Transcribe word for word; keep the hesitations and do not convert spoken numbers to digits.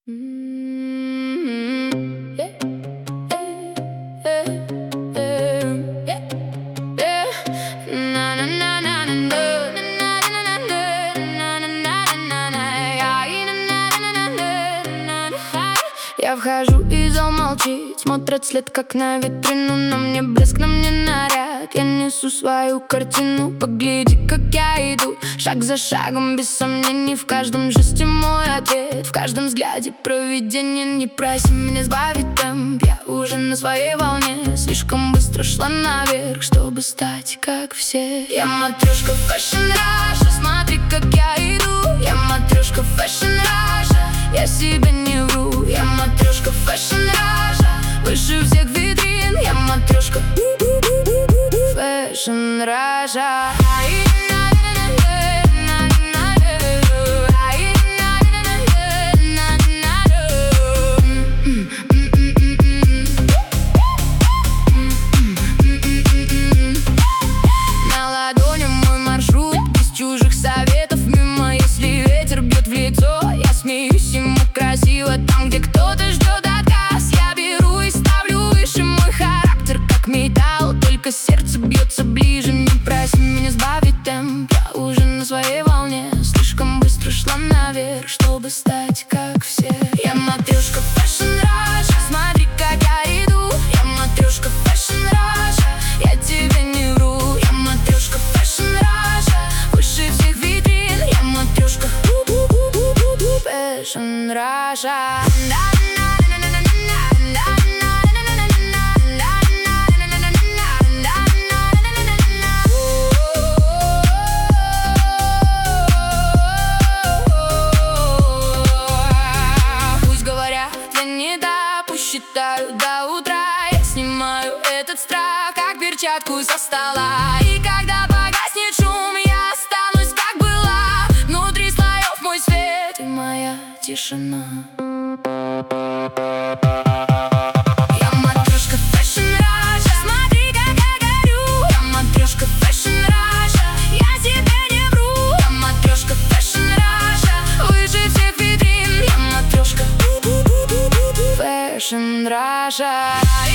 Я вхожу, и зал молчит, смотрят след, как на витрину. На мне блеск, на мне наряд, я несу свою картину. Погляди, как я иду, шаг за шагом, без сомнений. В каждом жесте мой ответ, в каждом взгляде провидение. Не проси меня сбавить темп, я уже на своей волне. Слишком быстро шла наверх, чтобы стать как все. Я матрешка Fashion Russia, смотри, как я иду. Я матрешка Fashion Russia, я себе не вру. Я матрешка Fashion Russia, выше всех витрин. Я матрешка Fashion Russia. На ладони мой маршрут, без чужих советов мимо. Если ветер бьет в лицо, я смеюсь ему красиво. Там, где кто-то ждет отказ, я беру и ставлю выше. Мой характер как металл, только сердце бьется ближе. Не проси меня сбавить темп, я уже на своей волне. Слишком быстро шла наверх, чтобы стать как все. Я матрешка Fashion Russia, смотри, как я иду. Я матрешка Fashion Russia, я тебе не вру. Я матрешка Fashion Russia, выше всех витрин. Я матрешка Fashion Russia. Пусть говорят, я не та, пусть считаю до утра. Я снимаю этот страх, как перчатку со стола. И когда погаснет шум, я останусь, как была. Внутри слоев мой свет и моя тишина. Я матрешка Fashion Russia, смотри, как я горю. Я матрешка Fashion Russia, я себе не вру. Я матрешка Fashion Russia, выше всех витрин. Я матрешка Fashion Russia.